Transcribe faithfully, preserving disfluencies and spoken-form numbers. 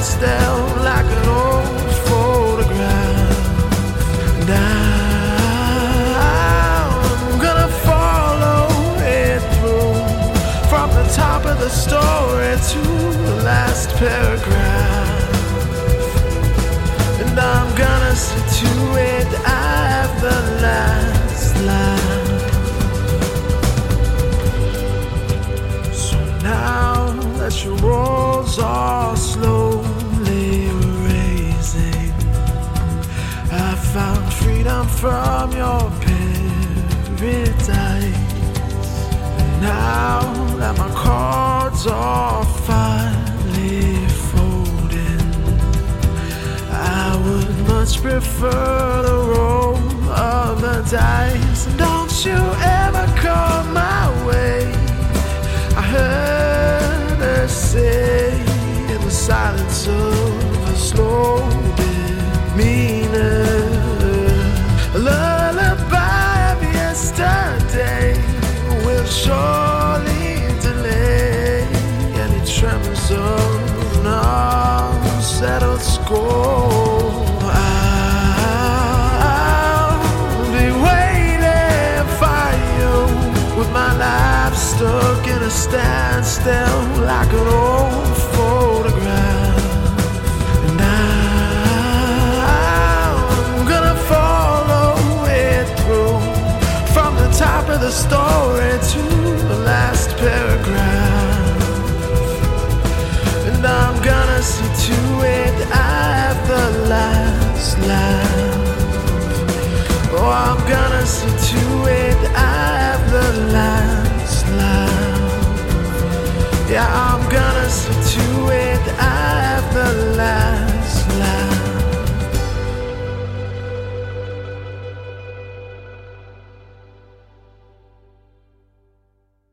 standstill like an old photograph. And I'm gonna follow it through from the top of the story to the last paragraph. And I'm gonna see to it I have the last laugh. So now that your walls are slowly erasing, I found freedom from your paradise. And now that my cards are finally folding, I would much prefer the roll of the dice. And don't you ever come my way, I heard her say in the silence of a slow demeanor. A lullaby of yesterday will surely delay any tremors of an unsettled score. I'll be waiting for you with my life stuck in a standstill like an old photograph. And I'm gonna follow it through from the top of the story to the last paragraph. And I'm gonna see to it I have the last laugh. Oh, I'm gonna see to it I have the last laugh. Yeah, I'm gonna see to it I have the last